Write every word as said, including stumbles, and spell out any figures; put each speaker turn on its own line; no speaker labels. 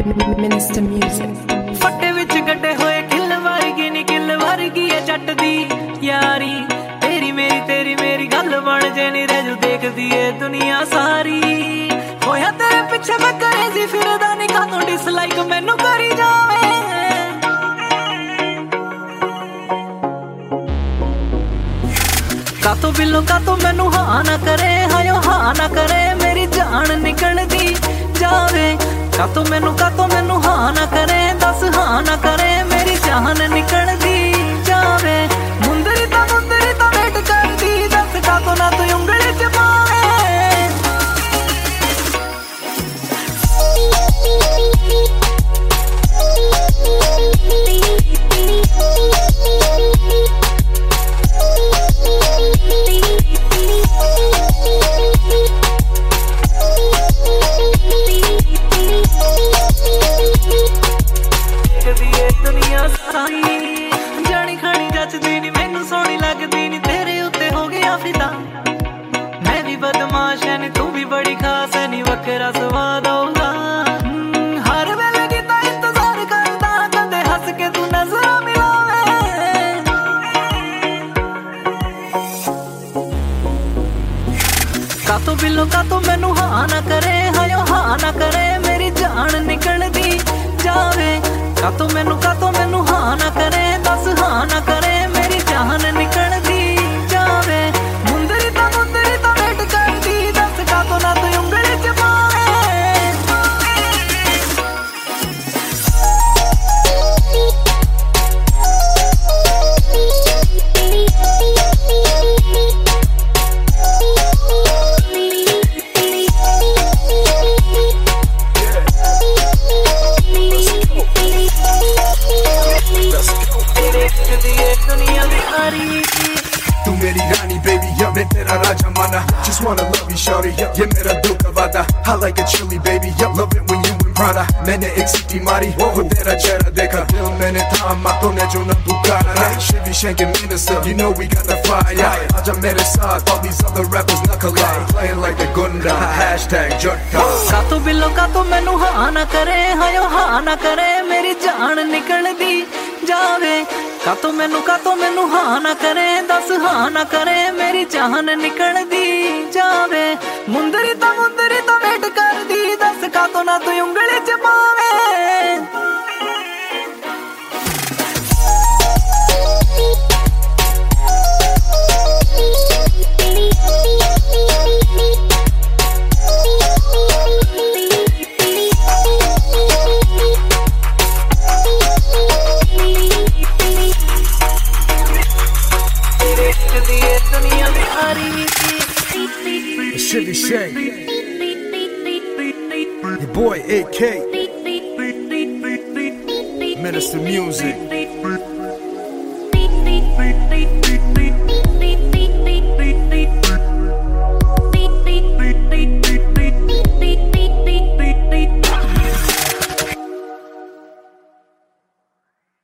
Minister Music
ਫੱਟੇ ਵਿੱਚ ਗੱਡੇ ਹੋਏ ਕਿੱਲ ਵਰਗੀ ਨੀ ਕਿੱਲ ਵਰਗੀ ਏ ਜੱਟ ਦੀ ਯਾਰੀ ਤੇਰੀ ਮੇਰੀ ਤੇਰੀ ਮੇਰੀ ਗੱਲ ਬਣ ਜੇ ਨੀ ਰਜੂ ਦੇਖਦੀ ਏ ਦੁਨੀਆ ਸਾਰੀ ਹੋਇਆ ਤੇਰੇ ਪਿੱਛੇ ਮੈਂ ਕਰੇਜ਼ੀ ਫਿਰਦਾ ਨੀ ਕਾਹਤੋਂ ਡਿਸਲਾਈਕ ਮੈਨੂੰ ਕਰੀ ਜਾਵੇ ਕਾਤੋਂ ਬਿੱਲੋ ਕਾਤੋਂ ਮੈਨੂੰ ਹਾਂ ਨਾ ਕਰੇ ਹਾਇਓ ਹਾਂ ਨਾ ਕਰੇ ਮੇਰੀ ਜਾਨ ਨਿਕਲਦੀ ਜਾਵੇ ਕਾਤੋਂ ਮੈਨੂੰ ਕਾਤੋਂ ਮੈਨੂੰ ਹਾਂ ਨਾ ਕਰੇ ਦੱਸ ਹਾਂ ਨਾ ਕਰੇ ਮੇਰੀ ਜਾਨ ਨਿਕਲਦੀ ਜਾਵੇ ਮੁੰਦਰੀ ਤਾਂ ਮੁੰਦਰੀ ਤਾਂ ਵੇਟ ਕਰਦੀ ਦੱਸ ਕਾਤੋਂ ਨਾ ਤੂੰ ਉਂਗਲੀ ਚ ਪਾਵੇ ਜਾਣੀ ਖਾਣੀ ਜੱਚਦੀ ਨੀ ਮੈਨੂੰ ਸੋਹਣੀ ਲੱਗਦੀ ਨੀ ਤੇਰੇ ਉੱਤੇ ਹੋ ਗਿਆ ਫਿਦਾ ਮੈਂ ਵੀ ਬਦਮਾਸ਼ ਐ ਨੀ ਤੂੰ ਵੀ ਬੜੀ ਖਾਸ ਐ ਨੀ ਵੱਖਰਾ ਸਵਾਦ ਆਊਗਾ ਹਰ ਵੇਲੇ ਕੀਤਾ ਇੰਤਜ਼ਾਰ ਕਰਦਾ ਕਦੇ ਹੱਸ ਕੇ ਤੂੰ ਨਜ਼ਰਾਂ ਮਿਲਾਵੇ ਕਾਤੋਂ ਬਿੱਲੋ ਕਾਤੋਂ ਮੈਨੂੰ ਹਾਂ ਨਾ ਕਰੇ ਹਾਇਓ ਹਾਂ ਨਾ ਕਰੇ ਮੇਰੀ ਜਾਨ ਨਿਕਲਦੀ ਜਾਵੇ ਕਾਤੋਂ ਮੈਨੂੰ ਕਾਤੋਂ ਮੈਨੂੰ ਹਾਂ ਨਾ ਕਰੇ ਦੱਸ ਹਾਂ ਨਾ ਕਰੇ ਮੇਰੀ ਜਾਨ ਨਿਕਲਦੀ ਜਾਵੇ ਮੁੰਦਰੀ ਤਾਂ ਮੁੰਦਰੀ ਤਾਂ ਵੇਟ ਕਰਦੀ ਦੱਸ ਕਾਤੋਂ ਨਾ ਤੂੰ ਉਂਗਲੀ ਚ ਪਾਵੇ
तू मेरी रानी baby yeah मैं तेरा राजा माना just wanna love you shorty yeah ये मेरा दिल का वादा I like it chilly baby yeah love it when you in Prada मैंने एक सीटी मारी वो तेरा चेहरा देखा दिल मैंने थामा तूने जो न पुकारा Chevy shanking minister you know we got the fire आजा मेरे साथ all these other rappers न collide playing like the gunda hashtag jutta
कातों बिल्लो कातों मैनू हाँ ना करे हायो हाँ ना करे मेरी जान निकलदी जावे कातों मैनू कातों मैनू हाँ ना करे दस हाँ ना करे मेरी जान निकलदी जावे मुंदरी ता मुंदरी ता वेट करदी दस कातों ना तू ਉਂਗਲੀ ਚ ਪਾਵੇ
Chevy Shank your boy A K Minister Music